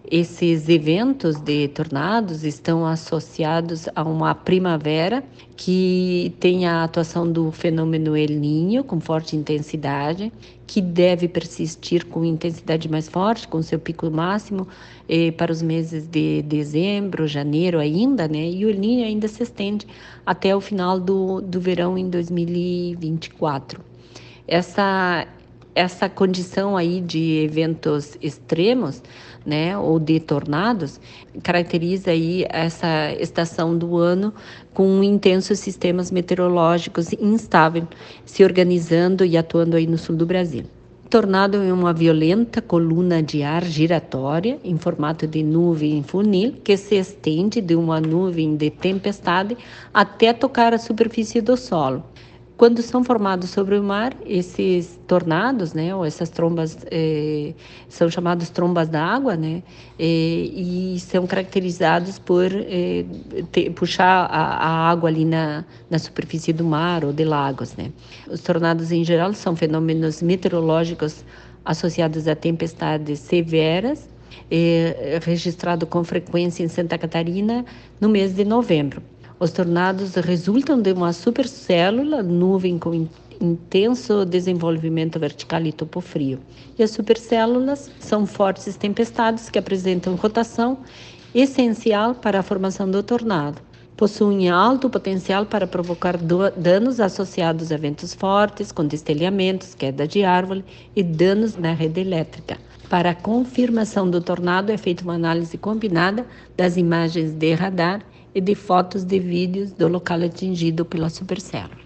Esses eventos de tornados estão associados a uma primavera que tem a atuação do fenômeno El Niño com forte intensidade, que deve persistir com intensidade mais forte, com seu pico máximo para os meses de dezembro, janeiro ainda, né? E o El Niño ainda se estende até o final do verão em 2024. Essa condição aí de eventos extremos, né, ou de tornados, caracteriza aí essa estação do ano com intensos sistemas meteorológicos instáveis se organizando e atuando aí no sul do Brasil. Tornado é uma violenta coluna de ar giratória em formato de nuvem em funil que se estende de uma nuvem de tempestade até tocar a superfície do solo. Quando são formados sobre o mar, esses tornados, né, ou essas trombas, são chamados trombas d'água, né, e são caracterizados por puxar a água ali na superfície do mar ou de lagos, né. Os tornados, em geral, são fenômenos meteorológicos associados a tempestades severas, registrado com frequência em Santa Catarina no mês de novembro. Os tornados resultam de uma supercélula, nuvem com intenso desenvolvimento vertical e topo frio. E as supercélulas são fortes tempestades que apresentam rotação essencial para a formação do tornado. Possuem alto potencial para provocar danos associados a ventos fortes, com destelhamentos, queda de árvore e danos na rede elétrica. Para a confirmação do tornado é feita uma análise combinada das imagens de radar e de fotos de vídeos do local atingido pela supercélula.